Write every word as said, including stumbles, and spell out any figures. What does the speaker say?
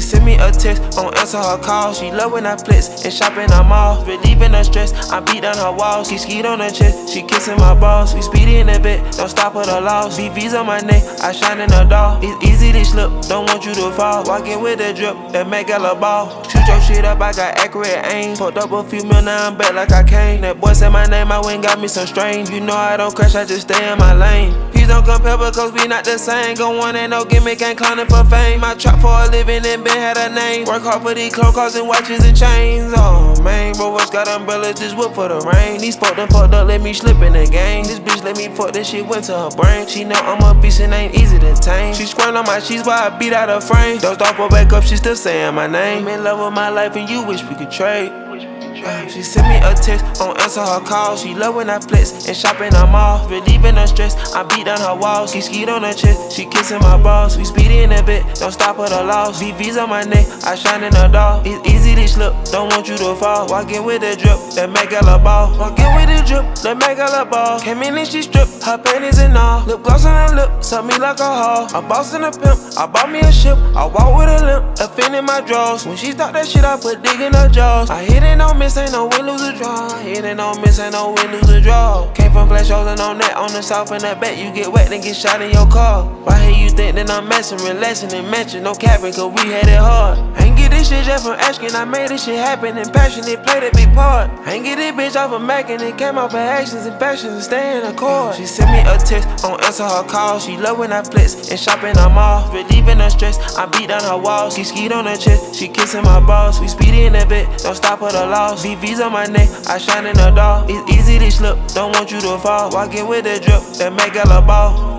send me a text, don't answer her call. She love when I flex and shop in her mall. Relieving her stress, I beat down her walls. She skied on her chest, she kissing my balls. We speedy in the bed, don't stop at the loss. V V's on my neck, I shine in the dark. It's easy to slip, don't want you to fall. Walking with a drip, that make a ball. Shoot your shit up, I got accurate aim. Fucked up a few mil, now I'm back like I came. That boy said my name, I went got me some strange. You know I don't crash, I just stay in my lane. Please don't compare because we not the same. Go on, ain't no gimmick, ain't clowning for fame. I trap for a living and been had a name. Work hard for these clothes, causing watches and chains. Oh man, bro, what's got umbrellas, just whip for the rain. These fuck done fucked up, let me slip in the game. This bitch let me fuck, this shit went to her brain. She know I'm a beast and ain't easy to tame. She squirting on my sheets while I beat out her frame. Dozed off her back up, she still saying my name. I'm in love with my life and you wish we could trade. She send me a text, don't answer her call. She love when I flex and shop in her mall. Relieving her stress, I beat down her walls. She skied on her chest, she kissing my balls. We speedy in the bed, don't stop at the loss. V V's on my neck, I shine in the dark. It's easy to slip, don't want you to fall. Walking with the drip, that make her a ball. Walking with the drip, that make her a ball. Came in and she stripped, her panties and all. Lip gloss on her lip, suck me like a hall. A boss and a pimp, I bought me a ship. I walk with a limp, a fin in my drawers. When she start that shit, I put dig in her jaws. I hit it, don't miss, ain't no win, lose a draw. Hit it, don't miss, ain't no win, lose a draw. Came from flash holes and on that, on the south and that bet you get wet and get shot in your car. Why here you think that I'm messing, relaxing and matching? No capping, cause we had it hard. Ain't get this shit just from asking, I made this shit happen and passionate, played a big part. Ain't get this bitch off of Mac and it came off her actions and passions and stay in the court. She send me a text, don't answer her call. She love when I flex and shop in her mall. Relieving her stress, I beat down her walls. She skied on her chest, she kissing my balls. We speedy in the bed, don't stop at the loss. V V's on my neck, I shine in the dark. It's easy to slip, don't want you to fall. Walking with a drip, that make her a ball.